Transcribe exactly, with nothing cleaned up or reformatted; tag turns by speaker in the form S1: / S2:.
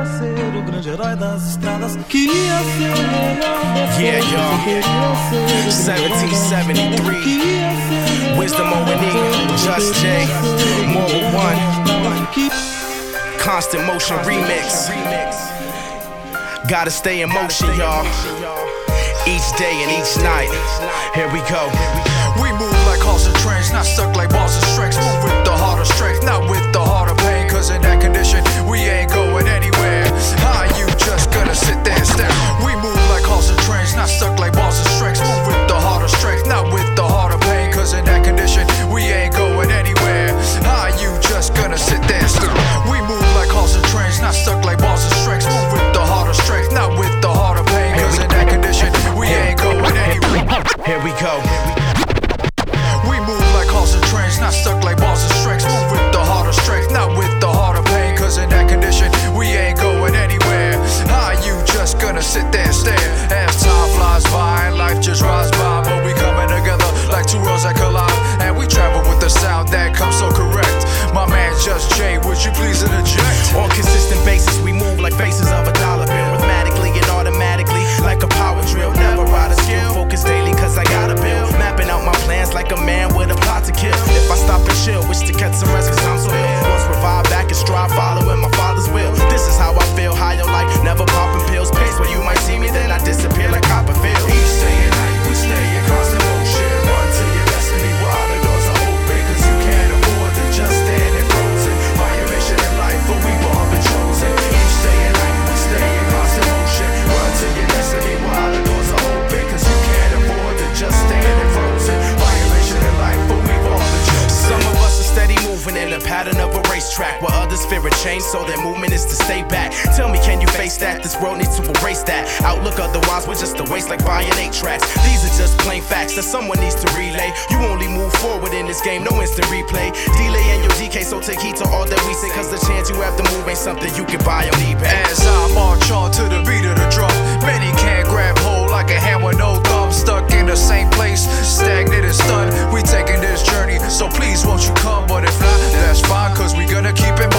S1: ser o grande herói das estradas, que ia ser o melhor depois.
S2: Yeah, y'all. seventeen seventy-three. Wisdom O N E, Just J, Moral One, Constant Motion Remix. Gotta stay in motion, y'all. Each day and each night. Here we go.
S3: We move like halls and trains, not stuck like balls and strings. Move with the heart of strength, not with the heart of pain. Cause in that condition, we ain't going anywhere. How you just gonna sit there and stare? We move like halls and trains, not stuck like balls and strings. Move with the heart of strength, not with the heart of pain. Cause in that condition, we ain't going anywhere. How you just gonna sit there and stare? We move like halls and trains, not stuck like balls and strings. Move with the heart of strength, not with the heart of pain. Cause in that condition, we ain't going anywhere.
S2: Here we go.
S3: We move like halls and trains, not stuck like balls and strings. Move with the heart of strength, not with the heart of pain. Cause in that condition, we ain't going anywhere. How you just gonna sit there and stare? As time flies by and life just rides by, but we coming together like two worlds that collide. And we travel with the sound that comes so correct. My man Just Jay, would you please interject?
S2: On consistent basis, we move like faces of a dollar bill. Rhythmatically and automatically, like a power drill. Never ride a skill, focus daily cause I got a bill. Mapping out my plans like a man with a plot to kill. If I stop and chill, wish to catch some rest cause I'm so ill. Once revive back and strive, following my father's will. This is how I feel, high on life, never popping pills. Pace where you might see me, then I disappear like Copperfield.
S3: Each day and night, we stay in constant motion. Run to your destiny while the doors are open. Cause you can't afford to just stand and frozen. By your mission in life, for we all been chosen. Each day and night, we stay in constant motion. Run to your destiny while the doors are open. Cause you can't afford to just stand and frozen. By your mission in life, for we all been chosen.
S2: Some of us are steady moving in a pattern of a racetrack, while others fear a change, so their movement is to stay back. Tell me, can you face that? This world needs to erase that outlook, otherwise we're just a waste like buying eight tracks. These are just plain facts that someone needs to relay. You only move forward in this game, no instant replay. Delay in your D K, so take heed to all that we say. Cause the chance you have to move ain't something you can buy on eBay.
S3: As I march on to the beat of the drum, many can't grab hold like a hand with no thumb. Stuck in the same place, stagnant and stunned. We taking this journey, so please won't you come? But if not, that's fine, cause we gonna keep it